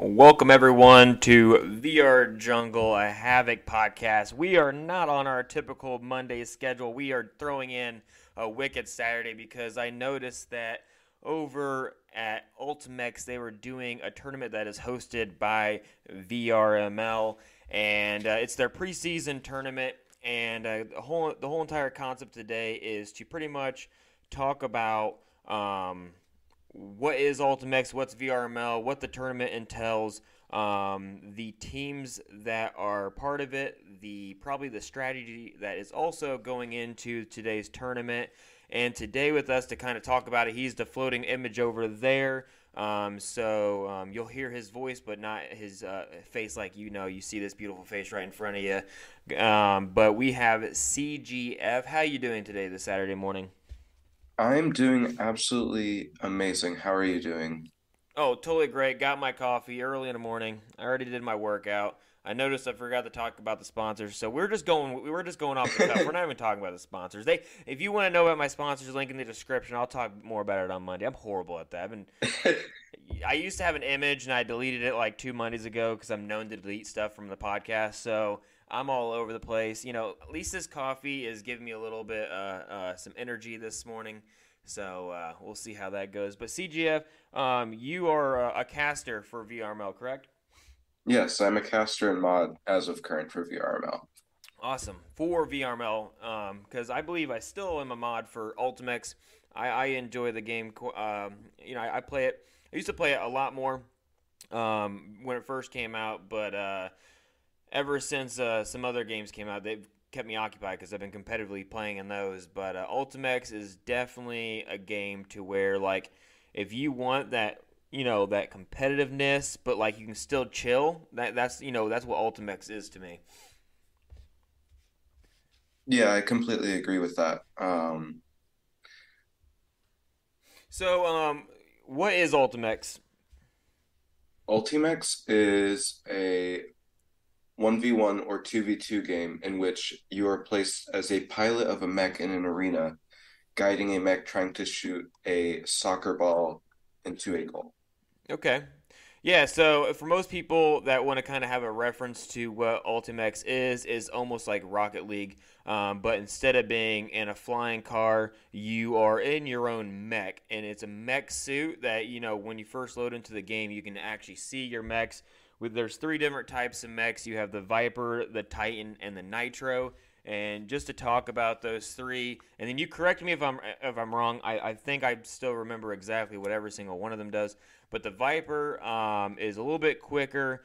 Welcome everyone to VR Jungle, a Havoc podcast. We are not on our typical Monday schedule. We are throwing in a wicked Saturday because I noticed that over at Ultimex they were doing a tournament that is hosted by VRML, and it's their preseason tournament. And the whole entire concept today is to pretty much talk about what is Ultimex, what's VRML, what the tournament entails, the teams that are part of it, probably the strategy that is also going into today's tournament. And today with us to kind of talk about it, he's the floating image over there. So you'll hear his voice, but not his face like you see this beautiful face right in front of you. But we have CGF. How you doing today this Saturday morning? I'm doing absolutely amazing. How are you doing? Oh, totally great. Got my coffee early in the morning. I already did my workout. I noticed I forgot to talk about the sponsors, so we were just going off the cuff. We're not even talking about the sponsors. If you want to know about my sponsors, link in the description. I'll talk more about it on Monday. I'm horrible at that. I used to have an image and I deleted it like 2 Mondays ago because I'm known to delete stuff from the podcast. So I'm all over the place. At least this coffee is giving me a little bit some energy this morning. So we'll see how that goes. But CGF, you are a caster for VRML, correct? Yes, I'm a caster and mod as of current for VRML. Awesome. For VRML, because I believe I still am a mod for Ultimex. I enjoy the game. I play it. I used to play it a lot more when it first came out, but ever since some other games came out, they've kept me occupied because I've been competitively playing in those. But Ultimex is definitely a game to where, like, if you want that competitiveness, but like you can still chill. That's what Ultimex is to me. Yeah, I completely agree with that. So, what is Ultimex? Ultimex is a 1v1 or 2v2 game in which you are placed as a pilot of a mech in an arena, guiding a mech trying to shoot a soccer ball into a goal. Okay. Yeah, so for most people that want to kind of have a reference to what Ultimex is almost like Rocket League, but instead of being in a flying car, you are in your own mech, and it's a mech suit that when you first load into the game, you can actually see your mechs. There's three different types of mechs. You have the Viper, the Titan, and the Nitro. And just to talk about those three, and then you correct me if I'm wrong. I think I still remember exactly what every single one of them does. But the Viper is a little bit quicker.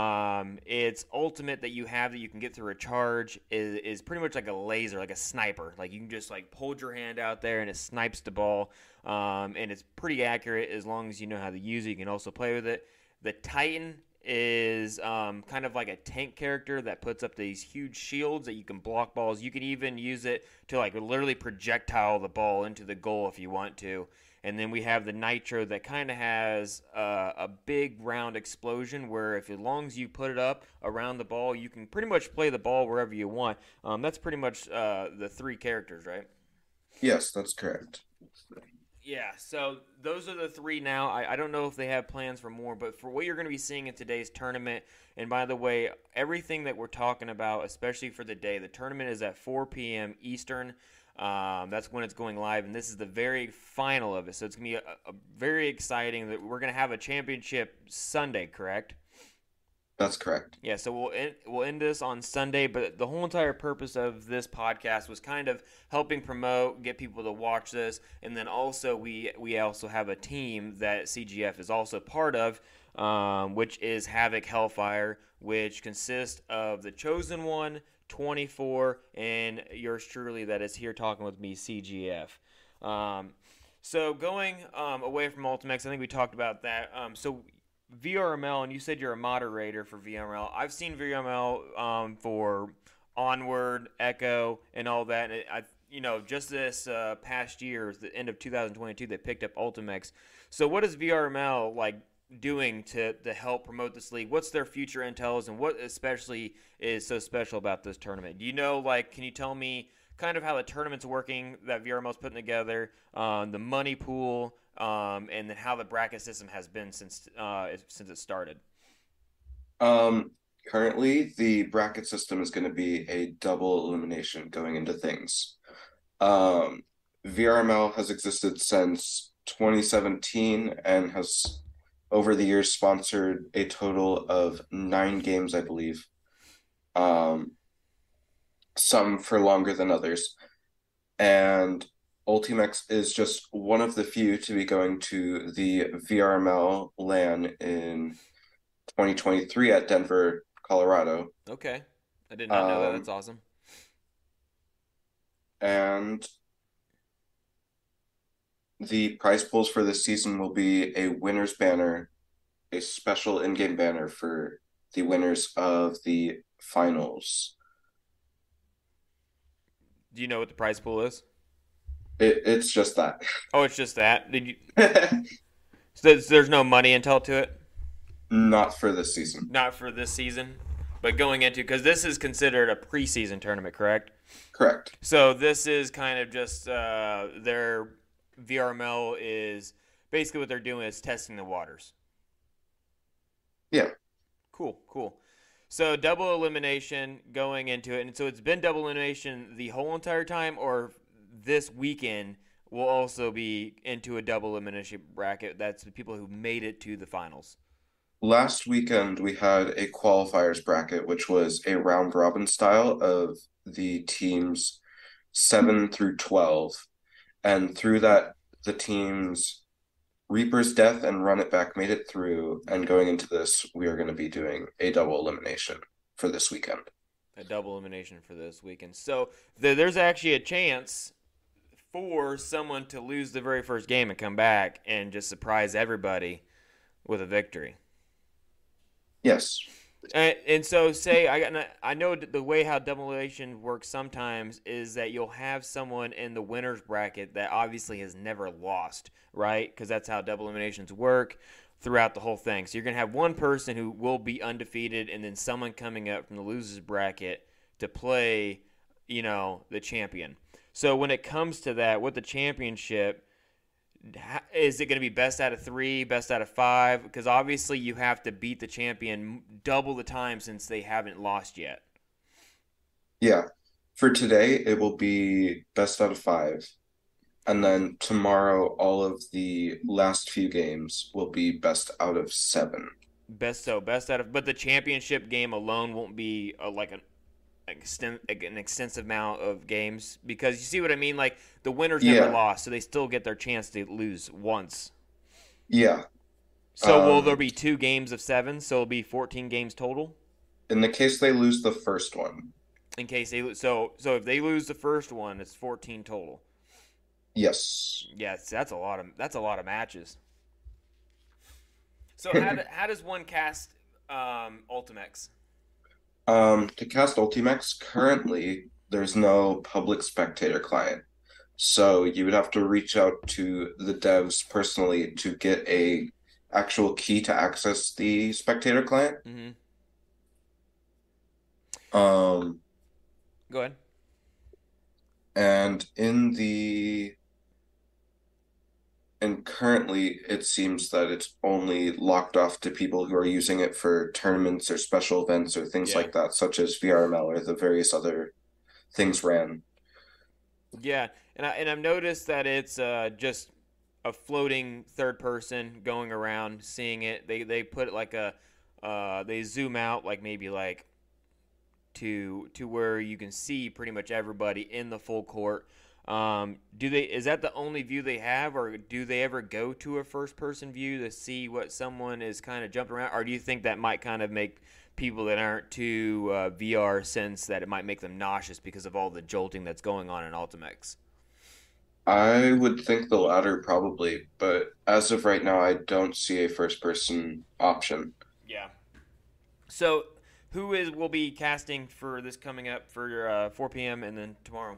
Its ultimate that you have that you can get through a charge is pretty much like a laser, like a sniper. Like you can just like hold your hand out there and it snipes the ball. And it's pretty accurate as long as you know how to use it. You can also play with it. The Titan is kind of like a tank character that puts up these huge shields that you can block balls. You can even use it to like literally projectile the ball into the goal if you want to. And then we have the Nitro that kind of has a big round explosion where if as long as you put it up around the ball, you can pretty much play the ball wherever you want. That's pretty much the three characters, right? Yes, that's correct. Yeah, so those are the three now. I don't know if they have plans for more, but for what you're going to be seeing in today's tournament, and by the way, everything that we're talking about, especially for the day, the tournament is at 4 p.m. Eastern. That's when it's going live, and this is the very final of it. So it's going to be a very exciting that we're going to have a championship Sunday, correct? That's correct. Yeah, so we'll end this on Sunday, but the whole entire purpose of this podcast was kind of helping promote, get people to watch this, and then also we also have a team that CGF is also part of, which is Havoc Hellfire, which consists of the Chosen One, 24, and yours truly that is here talking with me, CGF. Um, so going away from Ultimax, I think we talked about that. So VRML, and you said you're a moderator for VRML. I've seen VRML for Onward, Echo, and all that. And just this past year, the end of 2022, they picked up Ultimex. So what is VRML like doing to help promote this league? What's their future intels, and what especially is so special about this tournament? Do you know, like, can you tell me kind of how the tournament's working that VRML's putting together, the money pool, and then how the bracket system has been since it started? Um, Currently, the bracket system is going to be a double elimination going into things. Um, VRML has existed since 2017 and has, over the years, sponsored a total of 9 games, I believe. Um, some for longer than others. And Ultimex is just one of the few to be going to the VRML LAN in 2023 at Denver, Colorado. Okay. I did not know that. That's Um, awesome. and the prize pools for this season will be a winner's banner, a special in-game banner for the winners of the finals. Do you know what the prize pool is? It's just that. Oh, it's just that. Did you? So there's no money until to it. Not for this season. Not for this season, but going into because this is considered a preseason tournament, correct? Correct. So this is kind of just their VRML is basically what they're doing is testing the waters. Yeah. Cool, cool. So double elimination going into it, and so it's been double elimination the whole entire time, or this weekend will also be into a double elimination bracket. That's the people who made it to the finals. Last weekend, we had a qualifiers bracket, which was a round robin style of the teams 7 through 12. And through that, the teams Reaper's Death and Run It Back made it through. And going into this, we are going to be doing a double elimination for this weekend. A double elimination for this weekend. So there's actually a chance for someone to lose the very first game and come back and just surprise everybody with a victory. Yes. And so, say I know the way how double elimination works sometimes is that you'll have someone in the winners bracket that obviously has never lost, right? Because that's how double eliminations work throughout the whole thing. So you're gonna have one person who will be undefeated, and then someone coming up from the losers bracket to play, the champion. So when it comes to that, with the championship, is it going to be best out of 3, best out of 5? Because obviously you have to beat the champion double the time since they haven't lost yet. Yeah. For today, it will be best out of 5. And then tomorrow, all of the last few games will be best out of 7. Best out of, but the championship game alone won't be an extensive amount of games because you see what I mean. Like the winners never Yeah. lost, so they still get their chance to lose once. Yeah. So will there be 2 games of 7? So it'll be 14 games total. In the case they lose the first one, In case they so if they lose the first one, it's 14 total. yes. Yes, that's a lot of matches. So how does one cast Ultimex? To cast Ultimax, currently there's no public spectator client. So you would have to reach out to the devs personally to get a actual key to access the spectator client. Mm-hmm. Um, Go ahead. and in the and currently it seems that it's only locked off to people who are using it for tournaments or special events or things Yeah. like that, such as VRML or the various other things ran. Yeah, and I've noticed that it's just a floating third person going around seeing it. They put like they zoom out like maybe like to where you can see pretty much everybody in the full court. Is that the only view they have, or do they ever go to a first person view to see what someone is kind of jumping around, or do you think that might kind of make people that aren't too VR sense that it might make them nauseous because of all the jolting that's going on in Ultimex? I would think the latter probably, but as of right now, I don't see a first person option. Yeah. So, who is will be casting for this coming up for 4 p.m. and then tomorrow?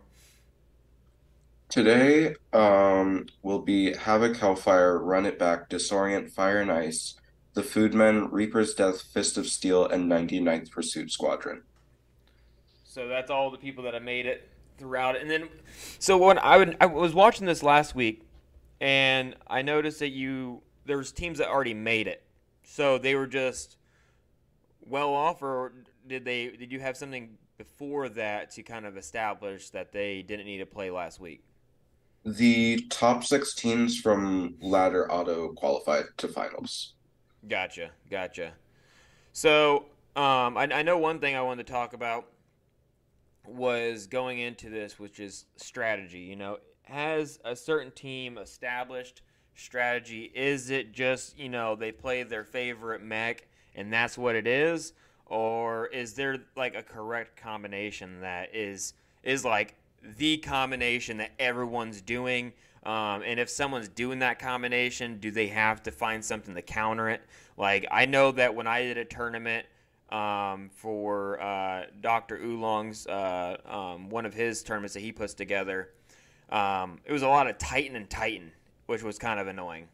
Today, will be Havoc Hellfire, Run It Back, Disorient, Fire and Ice, The Foodmen, Reaper's Death, Fist of Steel, and 99th Pursuit Squadron. So that's all the people that have made it throughout it. And then, so when I was watching this last week, and I noticed that there was teams that already made it. So they were just well off, or did you have something before that to kind of establish that they didn't need to play last week? The top six teams from ladder auto qualified to finals. Gotcha, gotcha. So, I know one thing I wanted to talk about was going into this, which is strategy. Has a certain team established strategy? Is it just, they play their favorite mech and that's what it is? Or is there like a correct combination that is like the combination that everyone's doing? And if someone's doing that combination, do they have to find something to counter it? Like, I know that when I did a tournament for Dr. Oolong's one of his tournaments that he puts together. It was a lot of Titan and Titan, which was kind of annoying.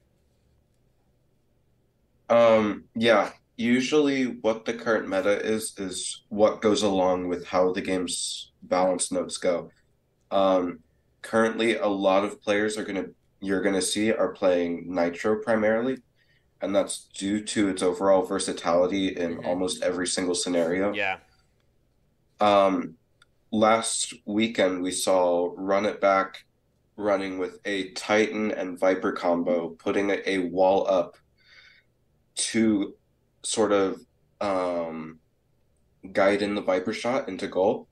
Yeah, usually what the current meta is what goes along with how the game's balance notes go. Um, Currently a lot of players you're gonna see are playing Nitro primarily, and that's due to its overall versatility in Mm-hmm. almost every single scenario. Yeah. Um, Last weekend we saw Run It Back running with a Titan and Viper combo, putting a wall up to sort of um, guide in the Viper shot into goal,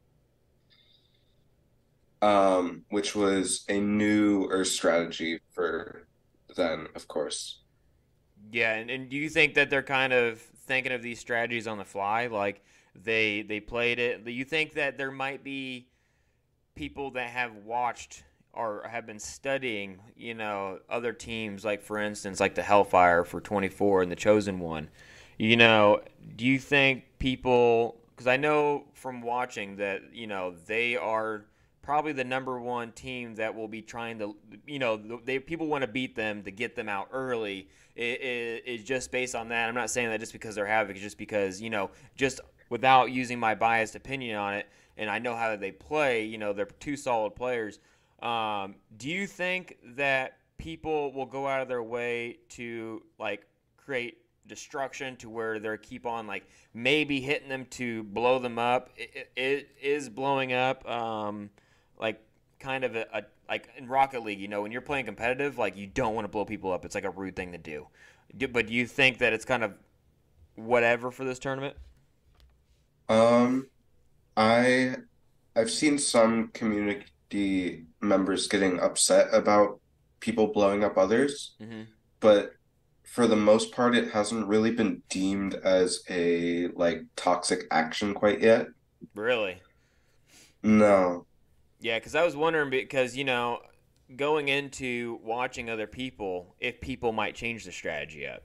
which was a newer strategy for then, of course. Yeah, and do you think that they're kind of thinking of these strategies on the fly? Like they played it. Do you think that there might be people that have watched or have been studying, other teams, like for instance, like the Hellfire for 24 and the Chosen One? Do you think people? Because I know from watching that they are probably the number one team that will be trying to, they people want to beat them to get them out early. It just based on that. I'm not saying that just because they're Havoc, just because just without using my biased opinion on it, and I know how they play. They're two solid players. Do you think that people will go out of their way to like create destruction to where they keep on like maybe hitting them to blow them up? It is blowing up, like kind of a like in Rocket League. When you're playing competitive, like you don't want to blow people up. It's like a rude thing to do. But do you think that it's kind of whatever for this tournament? Um, I I've seen some community members getting upset about people blowing up others, Mm-hmm. but for the most part, it hasn't really been deemed as a like toxic action quite yet. Really? No. Yeah, because I was wondering because going into watching other people, if people might change the strategy up,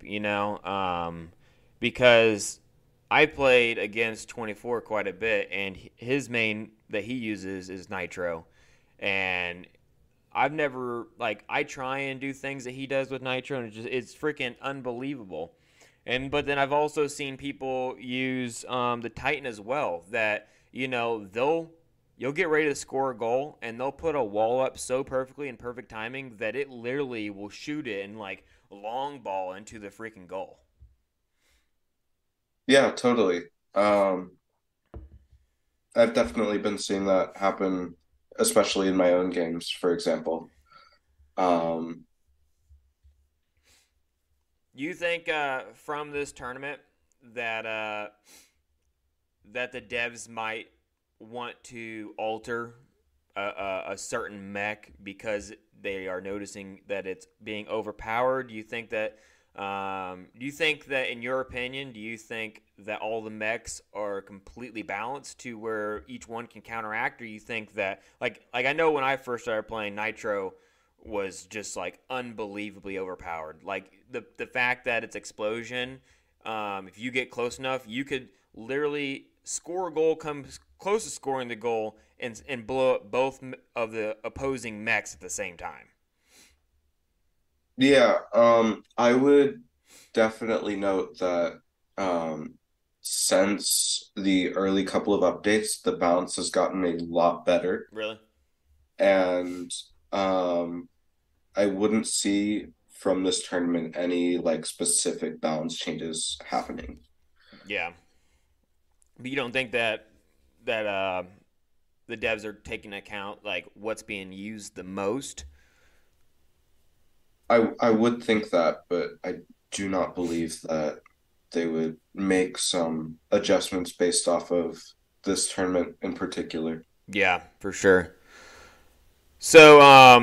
because I played against 24 quite a bit, and his main that he uses is Nitro, and I've never like I try and do things that he does with Nitro, and it's freaking unbelievable. And but then I've also seen people use the Titan as well. That you'll get ready to score a goal, and they'll put a wall up so perfectly in perfect timing that it literally will shoot it and like long ball into the freaking goal. Yeah, totally. Um, I've definitely been seeing that happen, especially in my own games, for example. Um, You think from this tournament that that the devs might want to alter a certain mech because they are noticing that it's being overpowered? Do you think that? Do you think that, in your opinion, do you think that all the mechs are completely balanced to where each one can counteract, or you think that, like I know when I first started playing Nitro, was just like unbelievably overpowered. Like the fact that it's explosion, if you get close enough, you could literally score a goal, come close to scoring the goal, and blow up both of the opposing mechs at the same time. yeah, I would definitely note that since the early couple of updates, the balance has gotten a lot better, Really? and um, I wouldn't see from this tournament any like specific balance changes happening. Yeah. But you don't think that the devs are taking account like what's being used the most? I would think that, but I do not believe that they would make some adjustments based off of this tournament in particular. Yeah, for sure. So,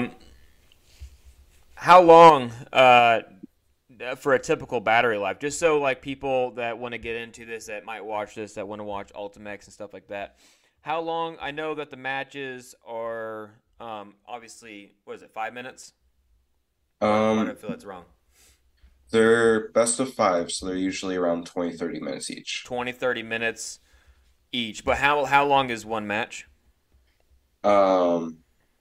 how long for a typical battery life? Just so like people that want to get into this, that might watch this, that want to watch Ultimax and stuff like that. How long? I know that the matches are obviously what is it, 5 minutes? Why do I Um, feel that's wrong? they're best of five, so they're usually around 20, 30 minutes each. 20, 30 minutes each. But how long is one match? Um,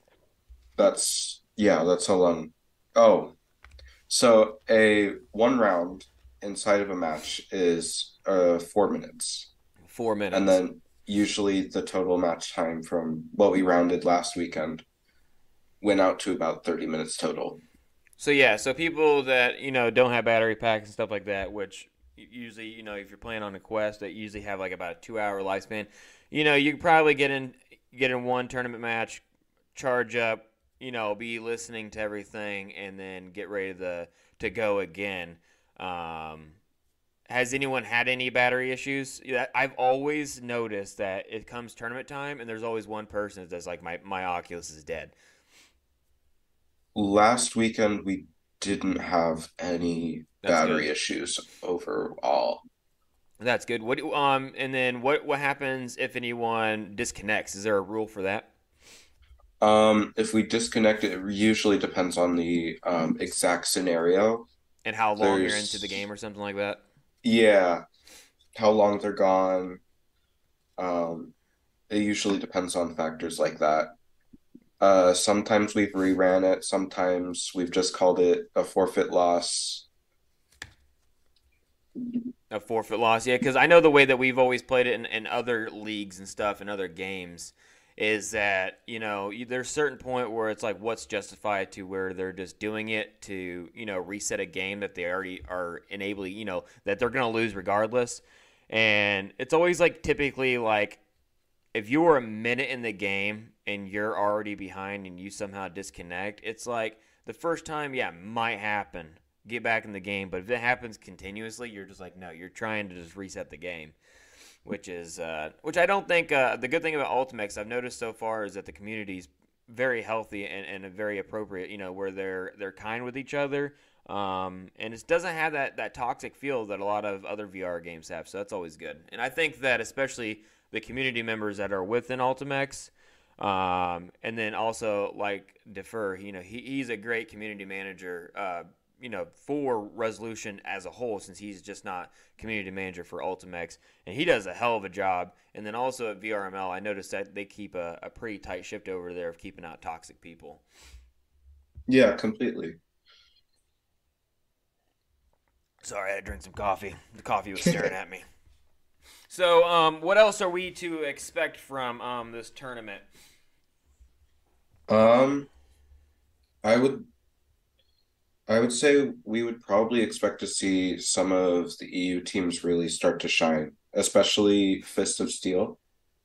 that's how long. Oh, so a one round inside of a match is 4 minutes. 4 minutes. And then usually the total match time from what we rounded last weekend went out to about 30 minutes total. So yeah, so people that don't have battery packs and stuff like that, which usually if you're playing on a Quest, that usually have like about a 2 hour lifespan. You could probably get in one tournament match, charge up, be listening to everything, and then get ready to go again. Um, has anyone had any battery issues? Yeah, I've always noticed that it comes tournament time, and there's always one person that's like my Oculus is dead. Last weekend, we didn't have any That's good. battery issues overall. That's good. And then what happens if anyone disconnects? Is there a rule for that? If we disconnect, it usually depends on the exact scenario. And how long you're into the There's, game or something like that? yeah, how long they're gone. Um, it usually depends on factors like that. Sometimes we've reran it, sometimes we've just called it a forfeit loss. A forfeit loss, yeah, because I know the way that we've always played it in other leagues and stuff and other games is that there's a certain point where it's like what's justified to where they're just doing it to reset a game that they already are enabling that they're gonna lose regardless, and it's always like typically like if you were a minute in the game and you're already behind and you somehow disconnect, it's like the first time, yeah, might happen. Get back in the game, but if it happens continuously, you're just like, no, you're trying to just reset the game, which I don't think. The good thing about Ultimax I've noticed so far is that the community's very healthy and very appropriate. Where they're kind with each other, and it doesn't have that toxic feel that a lot of other VR games have. So that's always good. And I think that especially the community members that are within Ultimax, and then also like Defer, he's a great community manager. For Resolution as a whole, since he's just not community manager for Ultimax, and he does a hell of a job. And then also at VRML, I noticed that they keep a pretty tight ship over there of keeping out toxic people. Yeah, completely. Sorry, I had to drink some coffee. The coffee was staring at me. So, what else are we to expect from this tournament? Um, I would I would say we would probably expect to see some of the EU teams really start to shine, especially Fist of Steel.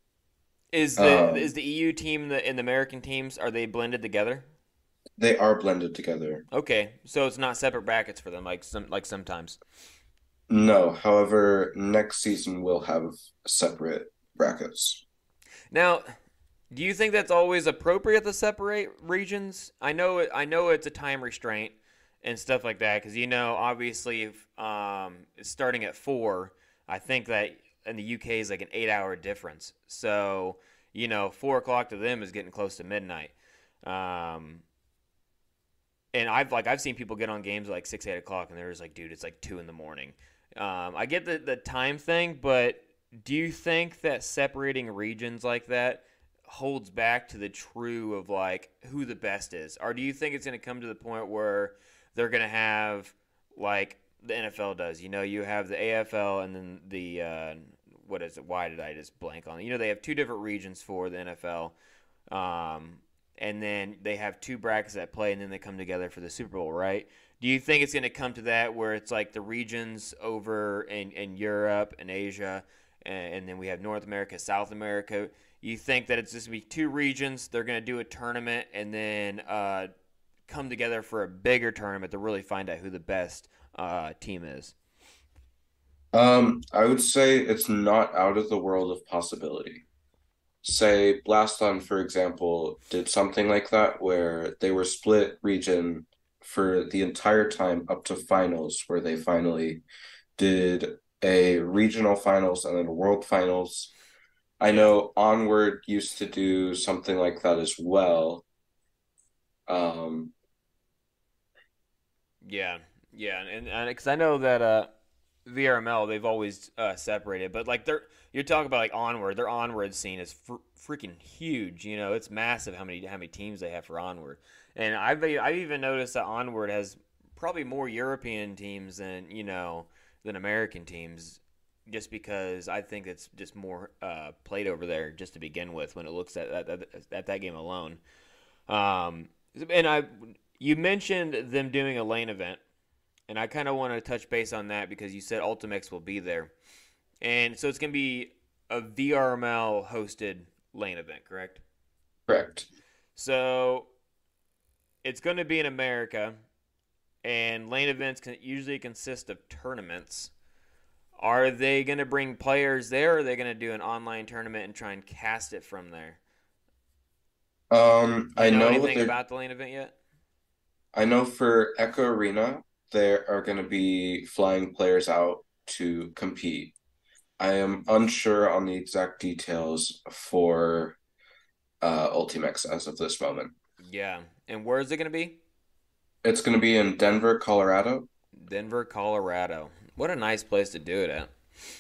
Is Um, the EU team and the American teams, are they blended together? they are blended together. Okay, so it's not separate brackets for them like sometimes. No, however, next season we'll have separate brackets. Now, do you think that's always appropriate to separate regions? I know it's a time restraint and stuff like that because obviously if it's starting at 4, I think that in the UK is like an 8-hour difference. So 4 o'clock to them is getting close to midnight. Um, and I've seen people get on games at like 6, 8 o'clock, and they're just like, dude, it's like 2 in the morning. I get the time thing, but do you think that separating regions like that holds back to the true of like who the best is, or do you think it's going to come to the point where they're going to have like the NFL does? You have the AFL and then the what is it? Why did I just blank on it? They have two different regions for the NFL. Um, and then they have two brackets that play, and then they come together for the Super Bowl, right? Do you think it's going to come to that where it's like the regions over in Europe and Asia, and then we have North America, South America. You think that it's just going to be two regions? They're going to do a tournament and then come together for a bigger tournament to really find out who the best team is. I would say it's not out of the world of possibility. Say Blaston, for example, did something like that where they were split region for the entire time up to finals, where they finally did a regional finals and then a world finals. I Yeah. know Onward used to do something like that as well. Um, Yeah, yeah, and because I know that VRML they've always separated, but like you're talking about like Onward, their Onward scene is freaking huge. You know, it's massive how many teams they have for Onward, and I've even noticed that Onward has probably more European teams than American teams, just because I think it's just more played over there just to begin with when it looks at that game alone. Um, and you mentioned them doing a lane event, and I kind of want to touch base on that because you said Ultimex will be there, and so it's going to be a VRML hosted lane event, correct? correct. So it's going to be in America, and lane events usually consist of tournaments. Are they going to bring players there, or are they going to do an online tournament and try and cast it from there? Do you I know know what anything they're about the lane event yet? I know for Echo Arena, there are going to be flying players out to compete. I am unsure on the exact details for Ultimex as of this moment. Yeah. And where is it going to be? It's going to be in Denver, Colorado. Denver, Colorado. What a nice place to do it at.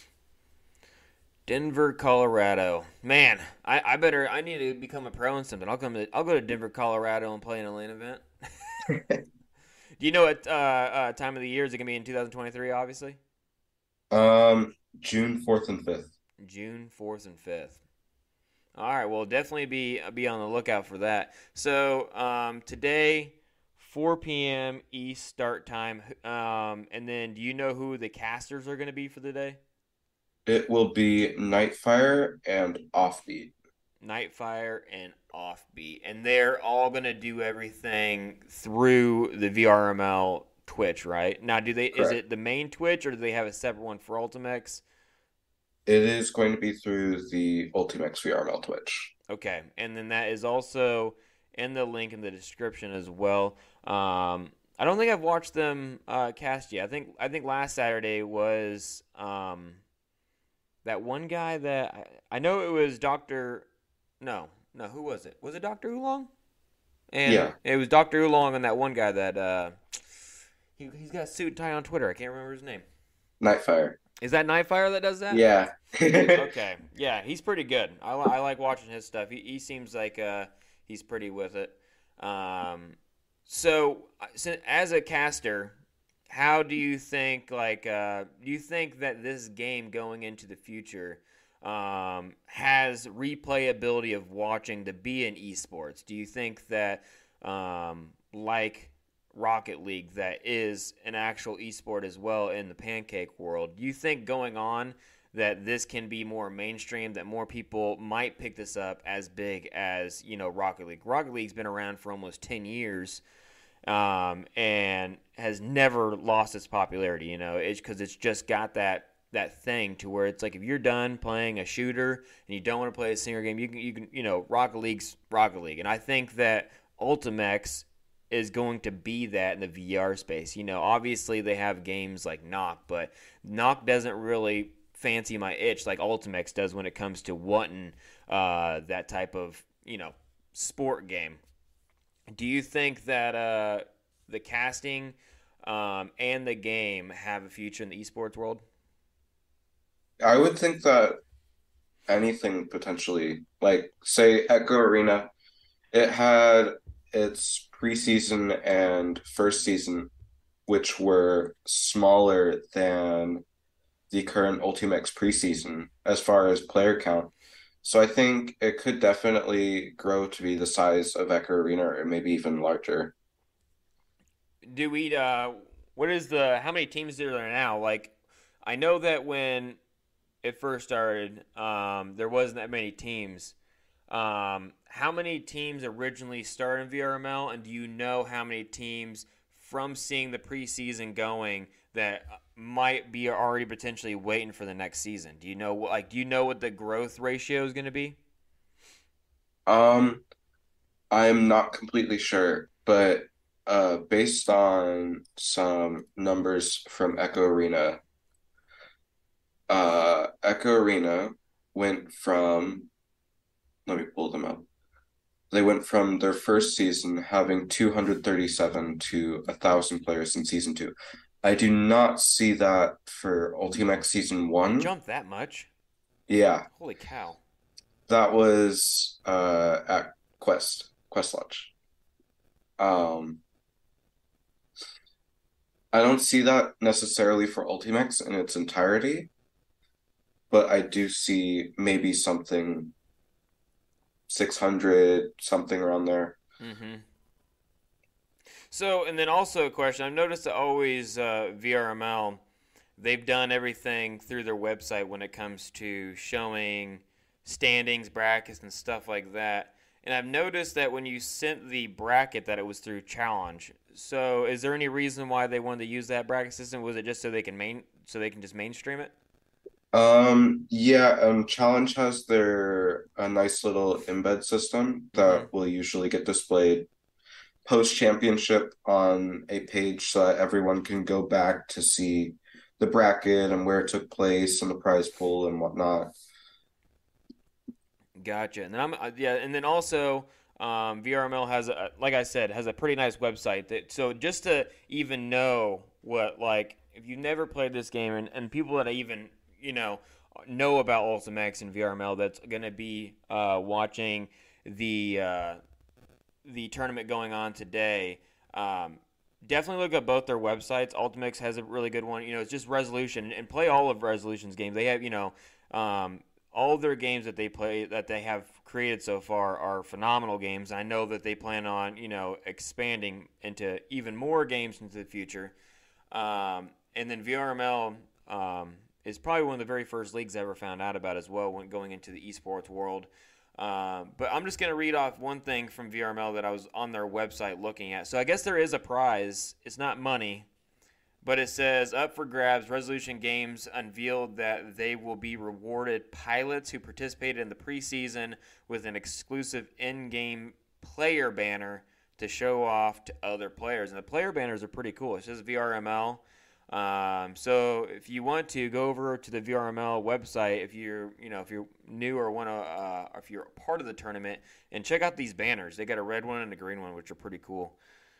Denver, Colorado. Man, I need to become a pro in something. I'll go to Denver, Colorado and play in a lane event. Do you know what time of the year is it gonna be in 2023? Obviously, June 4th and 5th. June 4th and 5th. All right, well, definitely be on the lookout for that. So today, 4 p.m. East start time. And then do you know who the casters are going to be for the day? It will be Nightfire and Offbeat. Nightfire and Offbeat, and they're all gonna do everything through the VRML Twitch, right? Now, do they? Is Correct. it the main Twitch, or do they have a separate one for Ultimex? It is going to be through the Ultimex VRML Twitch. Okay, and then that is also in the link in the description as well. I don't think I've watched them cast yet. I think last Saturday was that one guy that I know it was Doctor. No, no, who was it? Was it Doctor Oolong? And Yeah, it was Doctor Oolong and that one guy that he's got a suit and tie on Twitter. I can't remember his name. Nightfire. Is that Nightfire that does that? Yeah. Okay, yeah, he's pretty good. I like watching his stuff. He seems like he's pretty with it. So as a caster, how do you think do you think that this game going into the future has replayability of watching to be in esports? Do you think that like Rocket League that is an actual esport as well in the pancake world, do you think going on that this can be more mainstream, that more people might pick this up as big as Rocket League? Rocket League's been around for almost 10 years, and has never lost its popularity. It's because it's just got that thing to where it's like if you're done playing a shooter and you don't want to play a single game, you can Rocket League's Rocket League, and I think that Ultimex is going to be that in the VR space. Obviously they have games like Knock, but Knock doesn't really fancy my itch like Ultimex does when it comes to wanting that type of sport game. Do you think that the casting and the game have a future in the esports world? I would think that anything potentially, like say Echo Arena, it had its preseason and first season, which were smaller than the current Ultimax preseason as far as player count. So I think it could definitely grow to be the size of Echo Arena or maybe even larger. Do we? What is the? How many teams are there now? Like, I know that when it first started, there wasn't that many teams. How many teams originally started in VRML, and do you know how many teams from seeing the preseason going that might be already potentially waiting for the next season? Do you know what the growth ratio is going to be? Um, I'm not completely sure, but based on some numbers from Echo Arena, Echo Arena went from, let me pull them up. They went from their first season having 237 to 1,000 players in season two. I do not see that for Ultimax season It one. jumped that much? Yeah, Holy cow. that was at Quest launch. Um, I don't see that necessarily for Ultimax in its entirety, but I do see maybe something 600, something around there. Mm-hmm. So, and then also a question. I've noticed that always VRML, they've done everything through their website when it comes to showing standings, brackets, and stuff like that. And I've noticed that when you sent the bracket, that it was through Challenge. So, is there any reason why they wanted to use that bracket system? Was it just so they can just mainstream it? Yeah, Challenge has their a nice little embed system Mm-hmm. that will usually get displayed post championship on a page so that everyone can go back to see the bracket and where it took place and the prize pool and whatnot. Gotcha. And then yeah, and then also VRML has like I said, has a pretty nice website. So just to even know what like if you've never played this game and people that even know about Ultimax and VRML that's gonna be watching the uh, the tournament going on today. Definitely look at both their websites. Ultimix has a really good one. It's just Resolution and play all of Resolution's games. They have all of their games that they play that they have created so far are phenomenal games. I know that they plan on expanding into even more games into the future. And then VRML is probably one of the very first leagues I ever found out about as well when going into the esports world. But I'm just going to read off one thing from VRML that I was on their website looking at. So I guess there is a prize. It's not money, but it says up for grabs. Resolution Games unveiled that they will be rewarded pilots who participated in the preseason with an exclusive in-game player banner to show off to other players. And the player banners are pretty cool. It says VRML. So if you want to go over to the VRML website, if you're new or want to, if you're a part of the tournament, and check out these banners. They got a red one and a green one, which are pretty cool.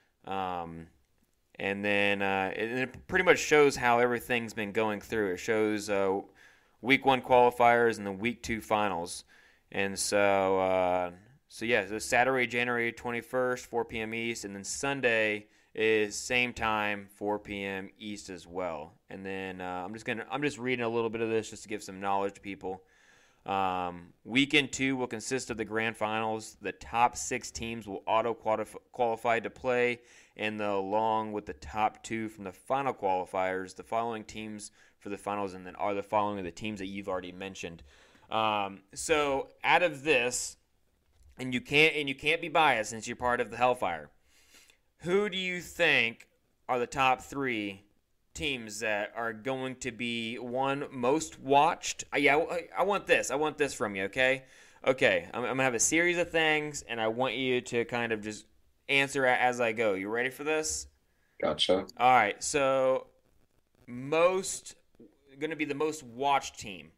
And then it pretty much shows how everything's been going through. It shows week one qualifiers and the week two finals. And so yeah, so Saturday, January 21st, 4 p.m. East, and then Sunday is same time, 4 p.m. East as well. And then I'm just reading a little bit of this just to give some knowledge to people. Weekend two will consist of the grand finals. The top 6 teams will auto qualify to play, and along with the top 2 from the final qualifiers, the following teams for the finals, and then are the following of the teams that you've already mentioned. So out of this, and you can't be biased since you're part of the Hellfire. Who do you think are the top 3 teams that are going to be most watched? Yeah, I want this. I want this from you. Okay. I'm gonna have a series of things, and I want you to kind of just answer as I go. You ready for this? Gotcha. All right. So most going to be the most watched team.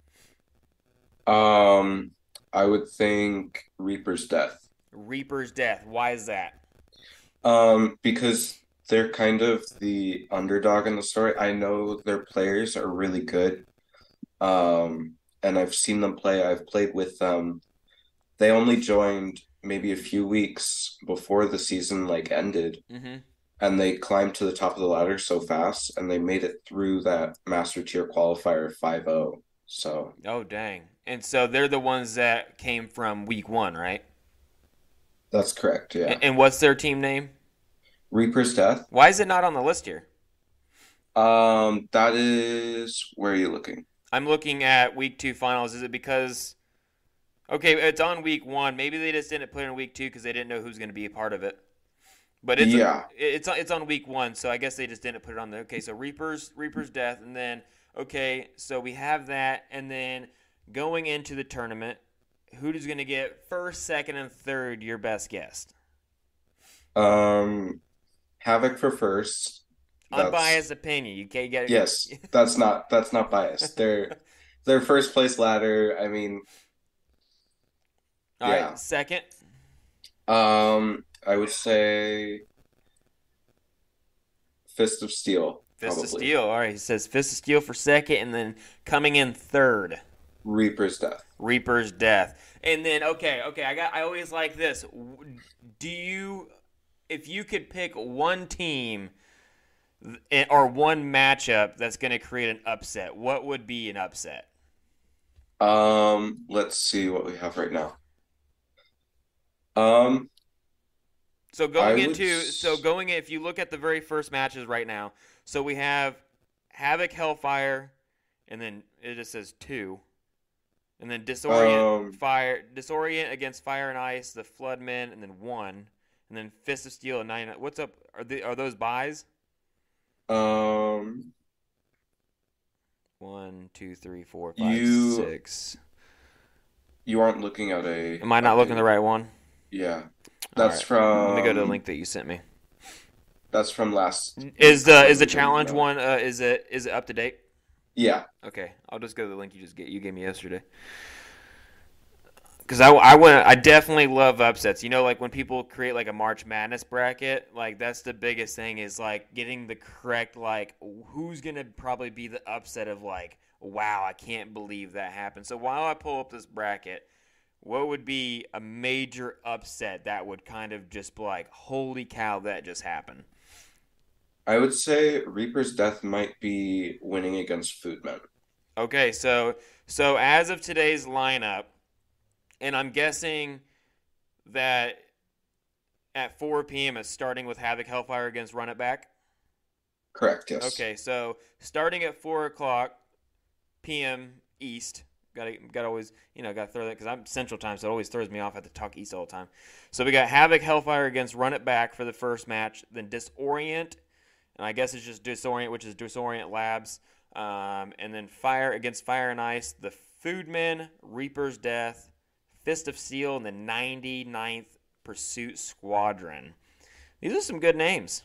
Um, I would think Reaper's Death. Reaper's Death. Why is that? Because they're kind of the underdog in the story. I know their players are really good. And I've seen them play. I've played with them. They only joined maybe a few weeks before the season like ended, Mm-hmm. and they climbed to the top of the ladder so fast, and they made it through that master tier qualifier 5-0. So Oh dang! And so they're the ones that came from week one, right? that's correct, yeah. And what's their team name? Reaper's Death. Why is it not on the list here? That is where are you looking? I'm looking at week 2 finals. Is it because okay, it's on week 1. Maybe they just didn't put it in week 2 because they didn't know who's going to be a part of it. But Yeah. it's on week 1, so I guess they just didn't put it on there. Okay, so Reaper's Death, and then okay, so we have that, and then going into the tournament, who's going to get first, second, and third? Your best guess. Um, Havoc for first. That's Unbiased opinion. You can't get. yes. That's not biased. Their first place ladder. I mean, All right, yeah. second, I would say Fist of Steel, Fist of probably. Steel. All right, he says Fist of Steel for second, and then coming in third, Reaper's Death. Reaper's Death. And then okay, I always like this. Do you if you could pick one team or one matchup that's going to create an upset, what would be an upset? Let's see what we have right now. Um, So I going would. into so going if you look at the very first matches right now, so we have Havoc Hellfire and then it just says 2. And then Um, Disorient against Fire and Ice, the Floodmen, and then 1. And then Fist of Steel and 9. What's up? Are those buys? um, 1, 2, 3, 4, 5, you 6. you aren't looking at Am I not looking at the right one? yeah. All That's right. Let me go to the from link that you sent me. that's from last Is week the when we didn't challenge know. one is it up to date? Yeah. Okay, I'll just go to the link you gave me yesterday. Because I definitely love upsets. You know, like when people create like a March Madness bracket, like that's the biggest thing is like getting the correct like who's gonna probably be the upset of like wow I can't believe that happened. So while I pull up this bracket, what would be a major upset that would kind of just be like holy cow that just happened? I would say Reaper's Death might be winning against Foodmen. Okay, so as of today's lineup, and I'm guessing that at 4 p.m. it's starting with Havoc Hellfire against Run It Back. Correct, yes. Okay, so starting at 4 o'clock p.m. East. Got to always got to throw that because I'm Central Time, so it always throws me off. I have to talk East all the time. So we got Havoc Hellfire against Run It Back for the first match. Then Disorient, and I guess it's just Disorient, which is Disorient Labs. And then Fire against Fire and Ice, the Foodmen, Reaper's Death, Fist of Steel, and the 99th Pursuit Squadron. These are some good names.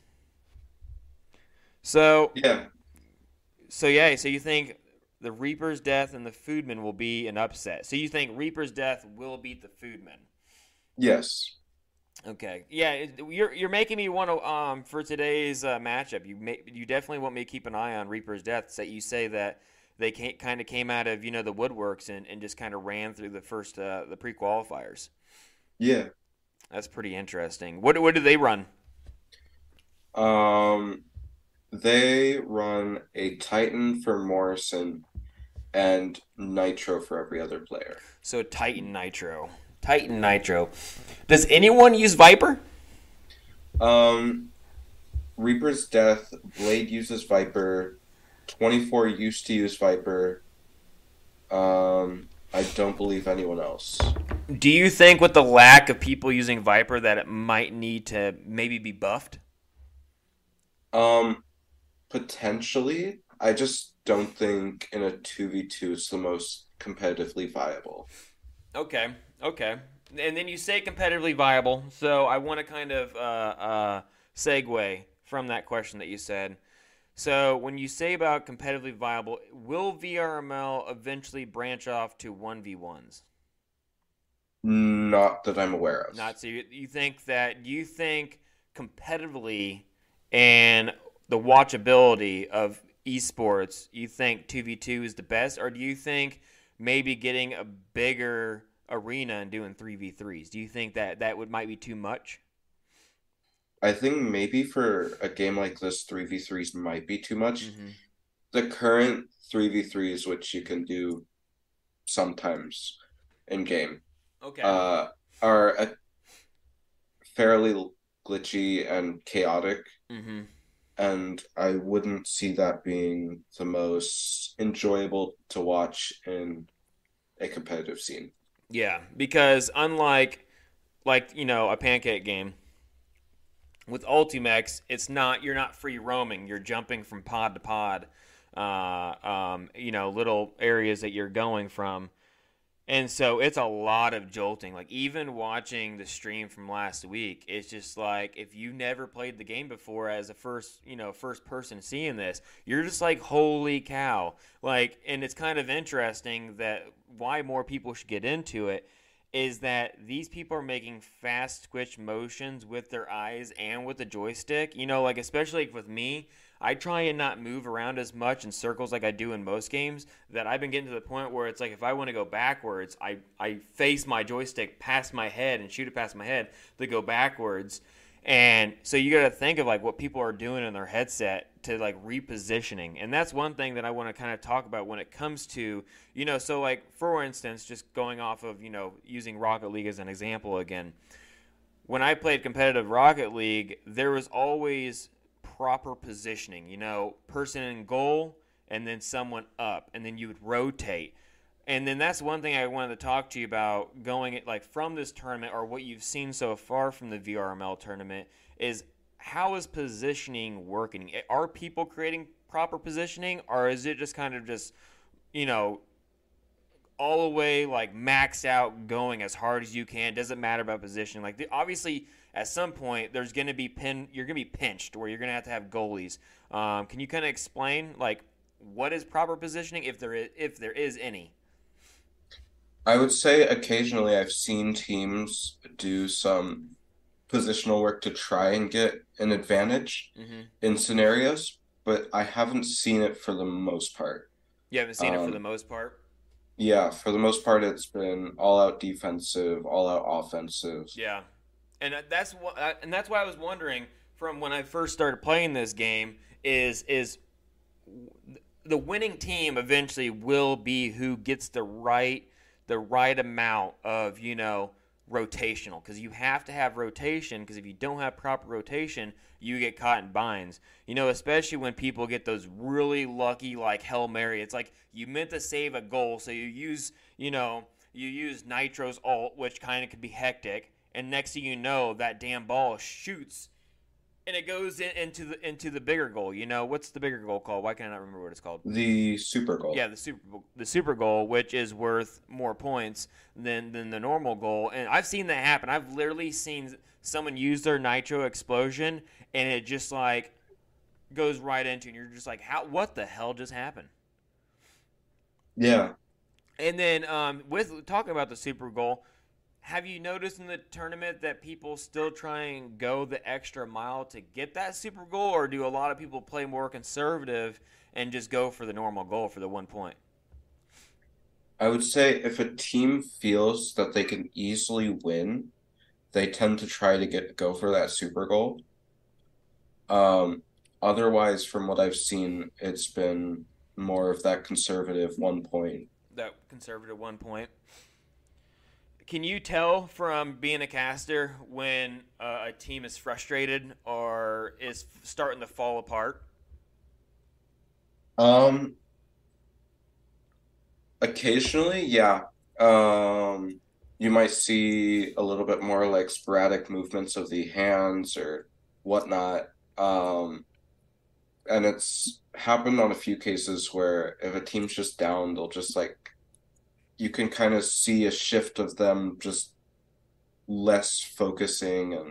So, Yeah. so you think the Reaper's Death and the Foodmen will be an upset. So you think Reaper's Death will beat the Foodmen. Yes. Okay. Yeah, you're making me want to for today's matchup. You definitely want me to keep an eye on Reaper's Death. So you say that they kind of came out of the woodworks and just kind of ran through the first the pre-qualifiers. Yeah. That's pretty interesting. What did they run? Um, they run a Titan for Morrison and Nitro for every other player. So Titan Nitro. Titan Nitro. Does anyone use Viper? Um, Reaper's Death, Blade uses Viper, 24 used to use Viper. I don't believe anyone else. Do you think with the lack of people using Viper that it might need to maybe be buffed? Um, Potentially. I just don't think in a 2v2 it's the most competitively viable. Okay, okay. And then you say competitively viable, so I want to kind of segue from that question that you said. So when you say about competitively viable, will VRML eventually branch off to 1v1s? Not that I'm aware of. Not so you think competitively and the watchability of esports, you think 2v2 is the best, or do you think maybe getting a bigger arena and doing 3v3s? Do you think that would might be too much? I think maybe for a game like this, 3v3s might be too much. Mm-hmm. The current 3v3s, which you can do sometimes in game, Okay. uh, are fairly glitchy and chaotic. Mm-hmm. and I wouldn't see that being the most enjoyable to watch in a competitive scene. Yeah, because unlike a pancake game with Ultimex, it's not you're not free roaming. You're jumping from pod to pod. Little areas that you're going from. And so it's a lot of jolting. Like even watching the stream from last week, it's just like if you never played the game before as a first person seeing this, you're just like holy cow. Like and it's kind of interesting that why more people should get into it is that these people are making fast twitch motions with their eyes and with the joystick. Like especially like with me, I try and not move around as much in circles like I do in most games. That I've been getting to the point where it's like if I want to go backwards, I face my joystick past my head and shoot it past my head to go backwards. And so you got to think of like what people are doing in their headset to like repositioning. And that's one thing that I want to kind of talk about when it comes to, so like for instance, just going off of, using Rocket League as an example again. When I played competitive Rocket League, there was always proper positioning, person in goal and then someone up and then you would rotate. And then that's one thing I wanted to talk to you about going like from this tournament or what you've seen so far from the VRML tournament is how is positioning working? Are people creating proper positioning or is it just kind of just, you know, all the way like maxed out going as hard as you can? Doesn't matter about positioning. Like obviously at some point there's going to be you're going to be pinched where you're going to have goalies. Can you kind of explain like what is proper positioning if there is any? I would say occasionally I've seen teams do some positional work to try and get an advantage Mm-hmm. in scenarios, but I haven't seen it for the most part. You haven't seen it for the Um, most part. yeah, for the most part, it's been all out defensive, all out offensive. Yeah, and that's why I was wondering from when I first started playing this game is the winning team eventually will be who gets the right amount of rotational because you have to have rotation because if you don't have proper rotation you get caught in binds, especially when people get those really lucky like Hail Mary. It's like you meant to save a goal so you use Nitro's ult, which kind of could be hectic, and next thing you know that damn ball shoots and it goes into the bigger goal. What's the bigger goal called? Why can't I not remember what it's called? The super goal. Yeah, the super goal, which is worth more points than the normal goal. And I've seen that happen. I've literally seen someone use their nitro explosion, and it just like goes right into, and you're just like, how? What the hell just happened? Yeah, And then with talking about the super goal, have you noticed in the tournament that people still try and go the extra mile to get that super goal, or do a lot of people play more conservative and just go for the normal goal for the 1 point? I would say if a team feels that they can easily win, they tend to try to go for that super goal. Um, Otherwise, from what I've seen, it's been more of that conservative 1 point. That conservative 1 point. Can you tell from being a caster when a team is frustrated or is starting to fall apart? Um, Occasionally, yeah. You might see a little bit more like sporadic movements of the hands or whatnot. And it's happened on a few cases where if a team's just down, they'll just like you can kind of see a shift of them just less focusing and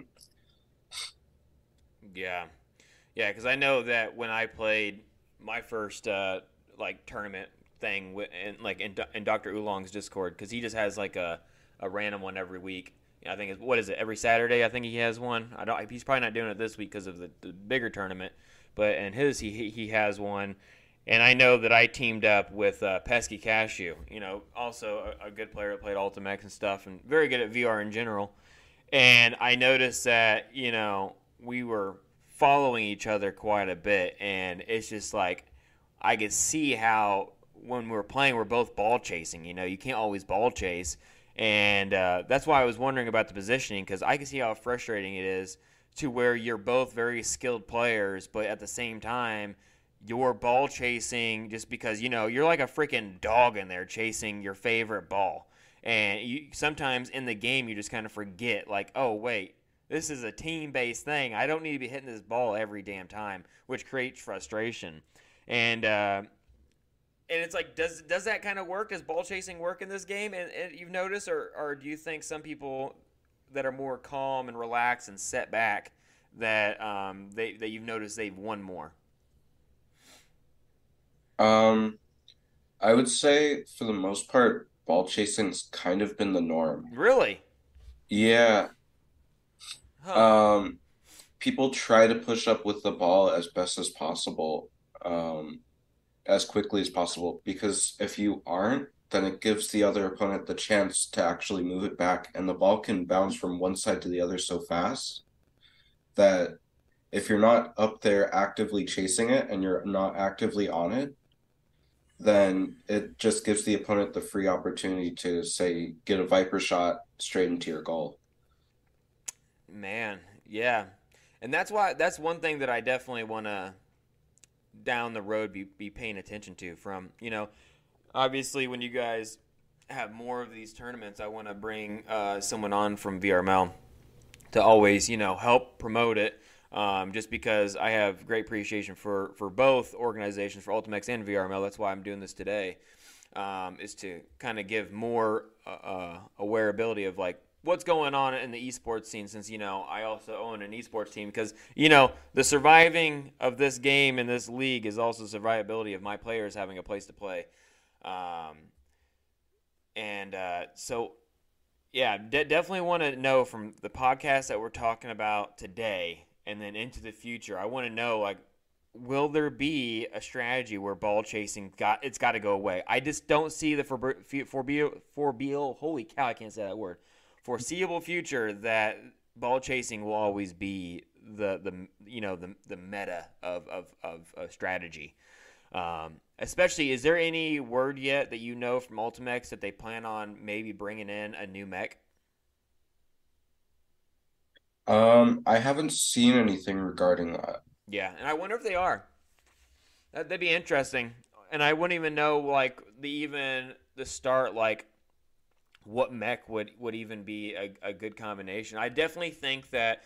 Yeah, yeah, because I know that when I played my first like tournament thing in Doctor Oolong's Discord, because he just has like a random one every week. I think what is it, every Saturday? I think he has one. I don't. He's probably not doing it this week because of the bigger tournament, but in his he has one. And I know that I teamed up with Pesky Cashew. Also a good player that played Ultimex and stuff, and very good at VR in general. And I noticed that we were following each other quite a bit, and it's just like I could see how when we're playing, we're both ball chasing. You can't always ball chase, and that's why I was wondering about the positioning because I can see how frustrating it is to where you're both very skilled players, but at the same time, you're ball chasing just because you're like a freaking dog in there chasing your favorite ball. And you sometimes in the game you just kind of forget, like, oh wait, this is a team-based thing. I don't need to be hitting this ball every damn time, which creates frustration. And it's like, does that kind of work? Does ball chasing work in this game? And you've noticed, or do you think some people that are more calm and relaxed and set back that that you've noticed they've won more? Um, I would say for the most part, ball chasing's kind of been the norm. Really? Yeah. Huh. Um, People try to push up with the ball as best as possible, as quickly as possible, because if you aren't, then it gives the other opponent the chance to actually move it back, and the ball can bounce from one side to the other so fast that if you're not up there actively chasing it and you're not actively on it, then it just gives the opponent the free opportunity to, say, get a Viper shot straight into your goal. Man, yeah. And that's one thing that I definitely want to down the road be paying attention to from, obviously when you guys have more of these tournaments, I want to bring someone on from VRML to always, help promote it. Just because I have great appreciation for both organizations, for Ultimex and VRML. That's why I'm doing this today, is to kind of give more awareability of like what's going on in the esports scene. Since I also own an esports team, because the surviving of this game and this league is also survivability of my players having a place to play, um, and yeah, definitely want to know from the podcast that we're talking about today and then into the future. I want to know, like, will there be a strategy where ball chasing it's got to go away? I just don't see the foreseeable holy cow, I can't say that word. Foreseeable future that ball chasing will always be the meta of a strategy. Especially, is there any word yet that from Ultimex that they plan on maybe bringing in a new mech? I haven't seen anything regarding that. Yeah, and I wonder if they are. That'd be interesting. And I wouldn't even know like the start, like what mech would even be a good combination. I definitely think that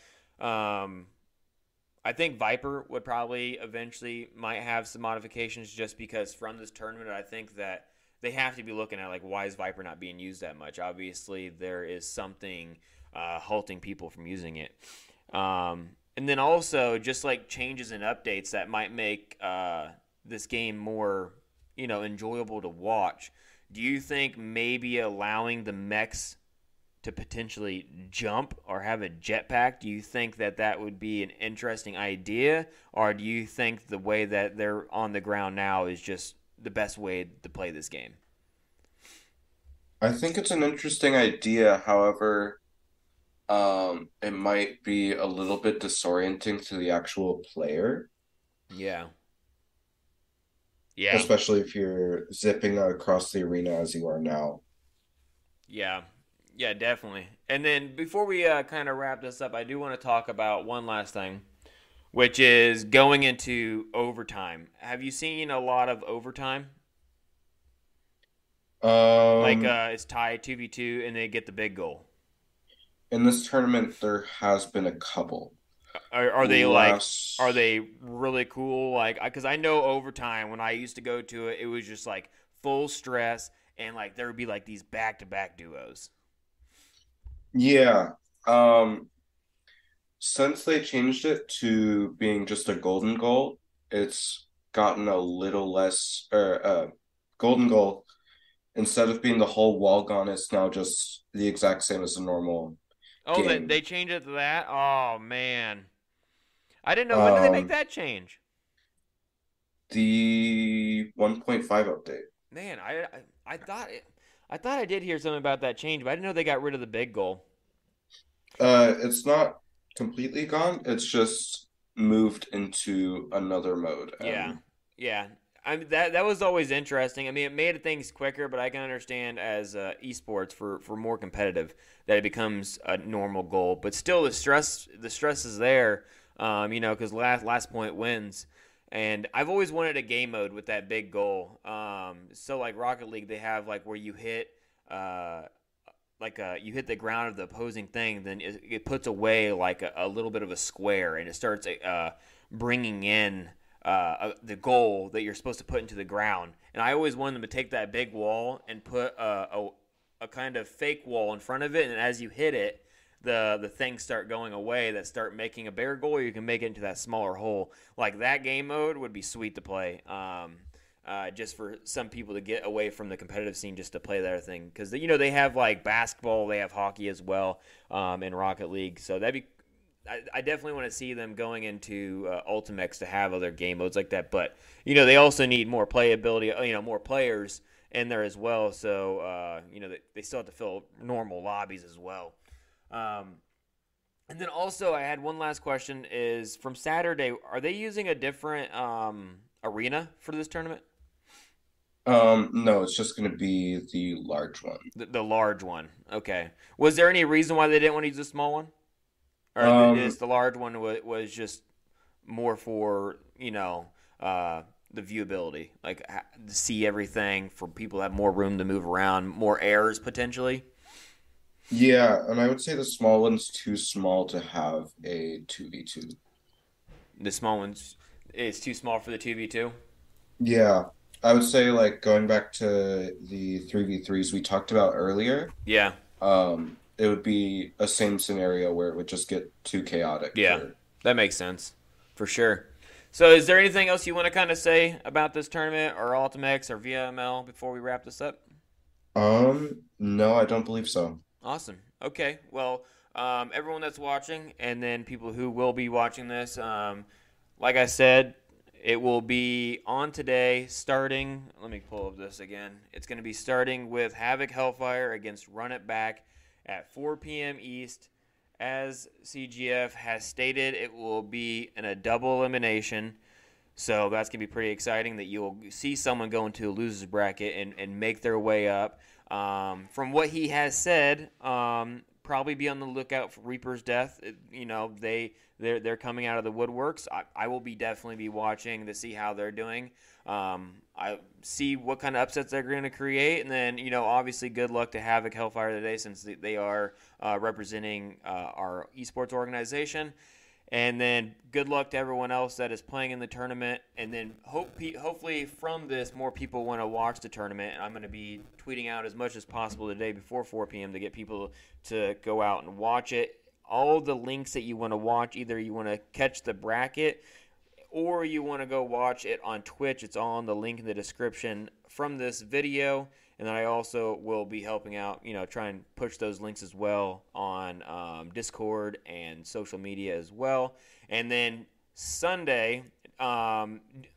I think Viper would probably eventually might have some modifications, just because from this tournament I think that they have to be looking at like, why is Viper not being used that much? Obviously there is something halting people from using it. And then also just like changes and updates that might make this game more enjoyable to watch. Do you think maybe allowing the mechs to potentially jump or have a jetpack, do you think that would be an interesting idea, or do you think the way that they're on the ground now is just the best way to play this game? I think it's an interesting idea. However, it might be a little bit disorienting to the actual player, Yeah. Yeah. especially if you're zipping across the arena as you are now. Yeah. Yeah, definitely. And then before we kind of wrap this up, I do want to talk about one last thing, which is going into overtime. Have you seen a lot of overtime? Like Um, it's tied 2v2 and they get the big goal. in this tournament, there has been a couple. Are they like, are Last, they really cool? Like, because I know overtime when I used to go to it, it was just like full stress, and like there would be like these back to back duos. yeah. Um, since they changed it to being just a golden goal, it's gotten a little less, or golden goal, instead of being the whole wall gone, it's now just the exact same as a normal Oh, game. they changed it to that. Oh man, I didn't know. When did they make Um, that change? the 1.5 update. Man, I thought I did hear something about that change, but I didn't know they got rid of the big goal. It's not completely gone. It's just moved into another mode. Yeah, And yeah. that was always interesting. I mean, it made things quicker, but I can understand as esports for more competitive that it becomes a normal goal. But still, the stress is there. Because last point wins. And I've always wanted a game mode with that big goal. So like Rocket League, they have like where you hit uh, you hit the ground of the opposing thing, then it puts away like a little bit of a square, and it starts bringing in the goal that you're supposed to put into the ground. And I always wanted them to take that big wall and put a kind of fake wall in front of it, and as you hit it, the things start going away that start making a bigger goal, or you can make it into that smaller hole. Like that game mode would be sweet to play. Just for some people to get away from the competitive scene just to play their thing, because they have like basketball, they have hockey as well in Rocket League. So I definitely want to see them going into Ultimex to have other game modes like that. But they also need more playability, more players in there as well. So they still have to fill normal lobbies as well. And then also I had one last question: is from Saturday, are they using a different arena for this tournament? No, it's just going to be the large one. The large one. Okay. Was there any reason why they didn't want to use the small one? Or is Um, the large one was just more for, the viewability? Like, to see everything, for people to have more room to move around, more errors potentially? yeah, and I would say the small one's too small to have a 2v2. The small one's is too small for the 2v2? Yeah, I would say like going back to the 3v3s we talked about earlier, Yeah. it would be a same scenario where it would just get too chaotic Yeah. for That makes sense. For sure. So is there anything else you want to kind of say about this tournament or Ultimex or VML before we wrap this up? no, I don't believe so. Awesome. Okay. Well, everyone that's watching, and then people who will be watching this, like I said, it will be on today. Starting. Let me pull up this again. It's going to be starting with Havoc Hellfire against Run It Back at 4 p.m. East. As CGF has stated, it will be in a double elimination. So that's going to be pretty exciting that you'll see someone go into a loser's bracket and make their way up. From what he has said, probably be on the lookout for Reaper's Death. They're coming out of the woodworks. I will definitely be watching to see how they're doing. I see what kind of upsets they're going to create, and then obviously good luck to Havoc Hellfire today, since they are representing our esports organization. And then good luck to everyone else that is playing in the tournament. And then hopefully from this, more people want to watch the tournament. And I'm going to be tweeting out as much as possible today before 4 p.m. to get people to go out and watch it. All the links that you want to watch, either you want to catch the bracket or you want to go watch it on Twitch, it's all on the link in the description from this video. And then I also will be helping out, try and push those links as well on Discord and social media as well. And then Sunday, how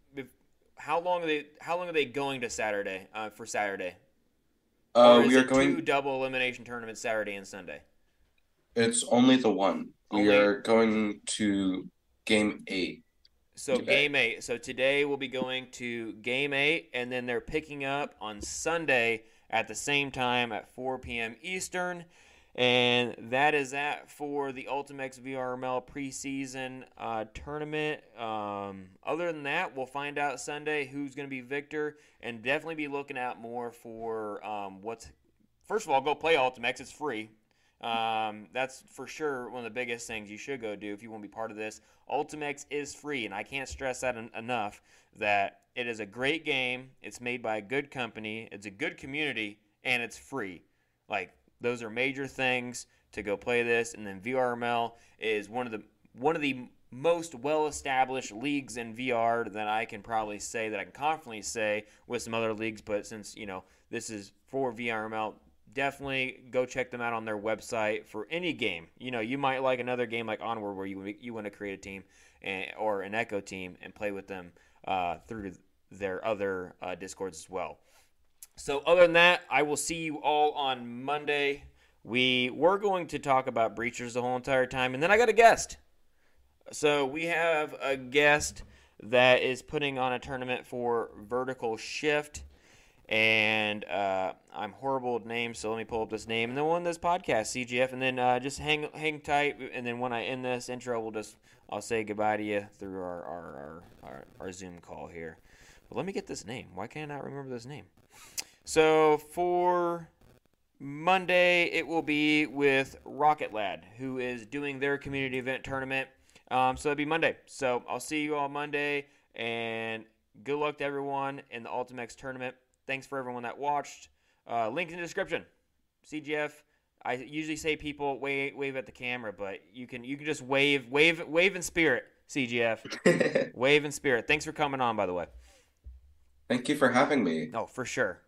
long are they going to Saturday for Saturday? Or is We are it two going, double elimination tournaments Saturday and Sunday? it's only the one. We Only are going to game eight So today. game eight. So today we'll be going to game eight, and then they're picking up on Sunday at the same time at 4 p.m. Eastern. And that is that for the Ultimex VRML preseason tournament. Other than that, we'll find out Sunday who's going to be victor, and definitely be looking out more for what's. First of all, go play Ultimex. It's free. That's for sure one of the biggest things you should go do if you want to be part of this. Ultimex is free, and I can't stress that enough, that it is a great game. It's made by a good company. It's a good community, and it's free. Like, those are major things to go play this. And then VRML is one of the most well-established leagues in VR that I can probably say, that I can confidently say with some other leagues. But since this is for VRML, definitely go check them out on their website for any game. You might like another game like Onward, where you want to create a team or an Echo team and play with them through their other Discords as well. So other than that, I will see you all on Monday. We were going to talk about Breachers the whole entire time, and then I got a guest. So we have a guest that is putting on a tournament for Vertical Shift. And I'm horrible with names, so let me pull up this name. And then we'll end this podcast, CGF, and then just hang tight. And then when I end this intro, I'll say goodbye to you through our Zoom call here. But let me get this name. Why can't I not remember this name? So for Monday, it will be with Rocket Lad, who is doing their community event tournament. So it'll be Monday. So I'll see you all Monday, and good luck to everyone in the Ultimex tournament. Thanks for everyone that watched. Link in the description. CGF. I usually say people wave at the camera, but you can just wave in spirit. CGF. Wave in spirit. Thanks for coming on, by the way. Thank you for having me. Oh, for sure.